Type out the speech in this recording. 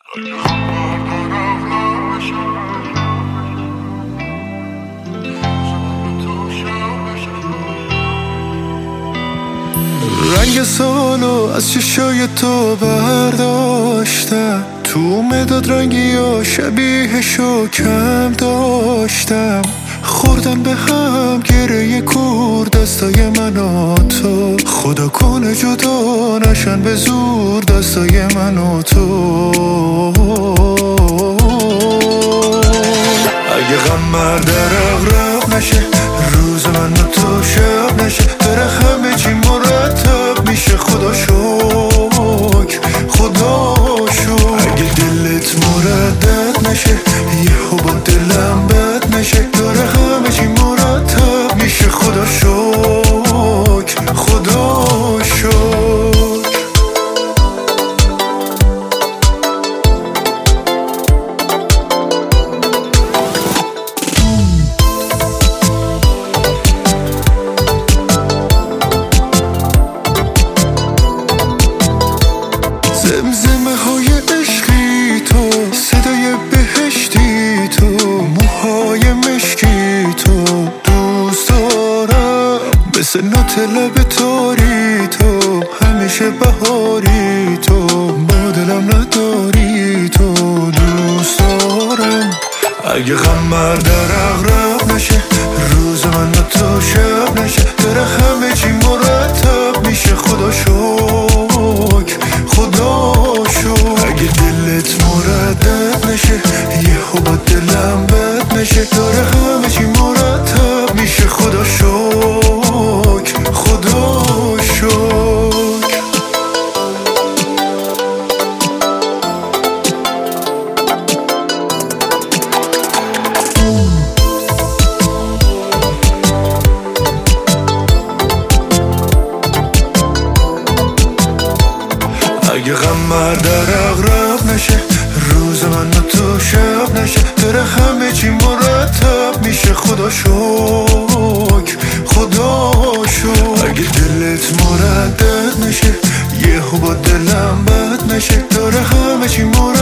رنگ سالو از چشای تو برداشتم، تو مداد رنگی و شبیهشو کم داشتم. خوردم به هم گره کور دستای من و تو، خدا کنه جدا نشن به زور دستای من و تو. اگه غم مرد رغرغ نشه، روز من و تو شب نشه، بره همه چی مرتب میشه. خدا شکر خدا شکر. اگه دلت مردد نشه، یهو با دلم بد نشه، داره همه چی مرتب میشه. خدا شکر خدا شکر. زمزمه های عشقی تو، صدای بهشتی تو، موهای مشکی تو، دوست دارم مثل نوت لب تاری تو، همیشه بهاری تو، با دلم نداری تو، دوست دارم. اگه غم مرد رغرغ نشه، روز من و تو شب نشه، داره همه چی مرتب میشه. خدا شکر خدا شکر. اگه دلت مردد نشه، یهو با دلم بد نشه، داره همه چی مرتب میشه. خدا شکر خدا شکر. اگه غم مرد رغرغ نشه، روز من و تو شب نشه، داره همه چی مرتب میشه. خدا شکر خدا شکر. اگه دلت مردد نشه، یهو با دلم بد نشه، داره همه چی مرتب